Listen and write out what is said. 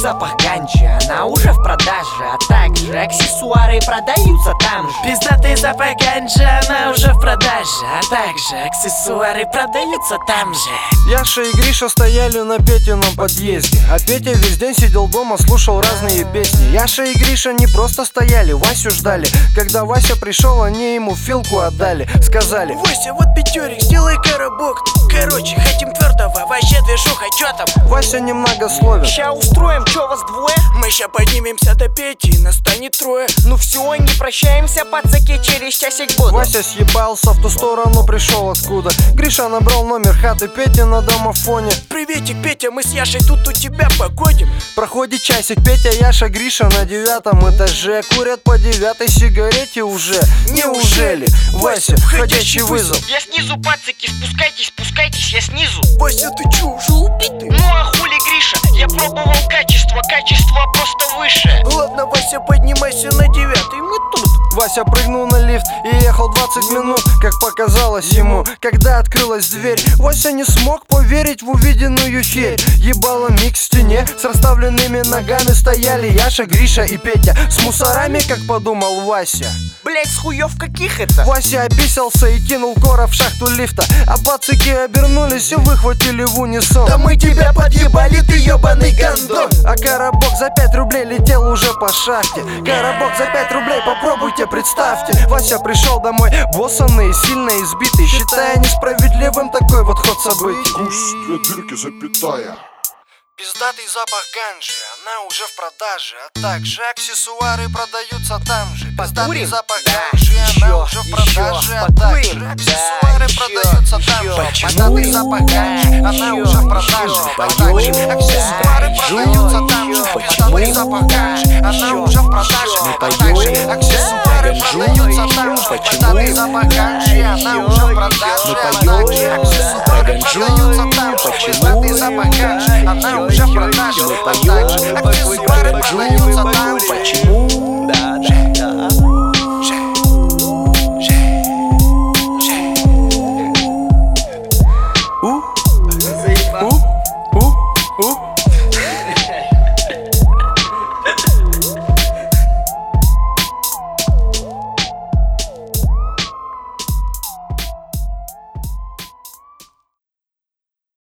запах ганджи, она уже в продаже, а также аксессуары продаются там же. Пиздатый запах ганджи, она уже в продаже, а также аксессуары продаются там же. Яша и Гриша стояли на Петином подъезде, а Петя весь день сидел дома, слушал разные песни. Яша и Гриша не просто стояли, Васю ждали. Когда Вася пришел, они ему филку отдали. Сказали: Вася, вот пятерик, сделай коробок. Короче, хотим твердого, вообще движуха, чё там? Вася немногословен. Ща устроим, чё вас двое? Мы ща поднимемся до Пети, и нас станет трое. Ну все, не прощаемся, пацаки, через часик буду. Вася съебался в ту сторону, пришел откуда. Гриша набрал номер хаты Пети на домофоне. Приветик, Петя, мы с Яшей тут у тебя погодим. Проходит часик, Петя, Яша, Гриша на 9 этаже. Курят по 9 сигарете уже. Неужели? Вася, входящий вызов. Я снизу, пацаки, спускайтесь, я снизу. Вася, ты чё, уже убитый? Ну а хули, Гриша, я пробовал качество просто выше. Ладно, Вася, поднимайся на 9, мы тут. Вася прыгнул на лифт и ехал 20 минут, как показалось ему. Когда открылась дверь, Вася не смог поверить в увиденную херь. Ебало миг в стене, с расставленными ногами стояли Яша, Гриша и Петя. С мусорами, как подумал Вася. Блять, с хуёв каких это? Вася описался и кинул кора в шахту лифта, а пацаки обернулись и выхватили в унисон: да мы тебя подъебали, ты ёбаный гандон. А коробок за 5 рублей летел уже по шахте. Коробок за 5 рублей, попробуйте, представьте. Вася пришел домой боссанный, сильно избитый, считая несправедливым такой вот ход событий. Вкус, 2 дырки, запятая. Пиздатый запах ганджи, она уже в продаже, а также аксессуары продаются там же. Пиздатый запах ганджи, она уже в продаже, а также аксессуары продаются там же. Пиздатый запах ганджи, она уже в продаже, а также аксессуары продаются там же. Пиздатый запах ганджи, она уже в продаже, а также аксессуары продаются там же. Пиздатый запах ганджи, она уже в продаже, а также аксессуары продаются там же. Пиздатый запах ганджи, она уже в продаже, а также аксессуары продаются там же. Почему?